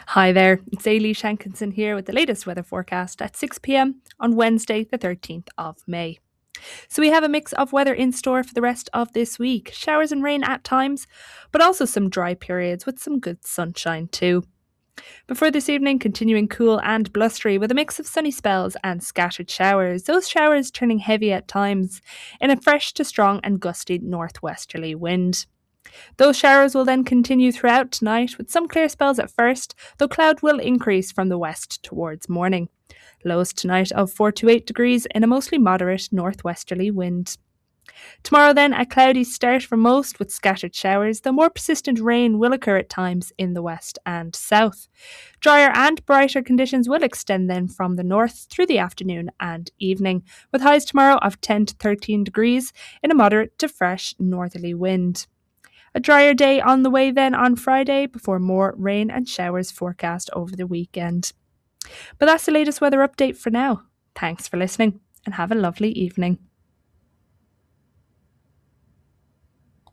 Hi there, it's Ailey Shankinson here with the latest weather forecast at 6 pm on Wednesday, the 13th of May. So, we have a mix of weather in store for the rest of this week showers and rain at times, but also some dry periods with some good sunshine too. Before this evening, continuing cool and blustery with a mix of sunny spells and scattered showers, those showers turning heavy at times in a fresh to strong and gusty northwesterly wind. Those showers will then continue throughout tonight with some clear spells at first, though cloud will increase from the west towards morning. Lows tonight of 4 to 8 degrees in a mostly moderate northwesterly wind. Tomorrow, then, a cloudy start for most with scattered showers, though more persistent rain will occur at times in the west and south. Drier and brighter conditions will extend then from the north through the afternoon and evening, with highs tomorrow of 10 to 13 degrees in a moderate to fresh northerly wind. A drier day on the way then on Friday before more rain and showers forecast over the weekend. But that's the latest weather update for now. Thanks for listening and have a lovely evening.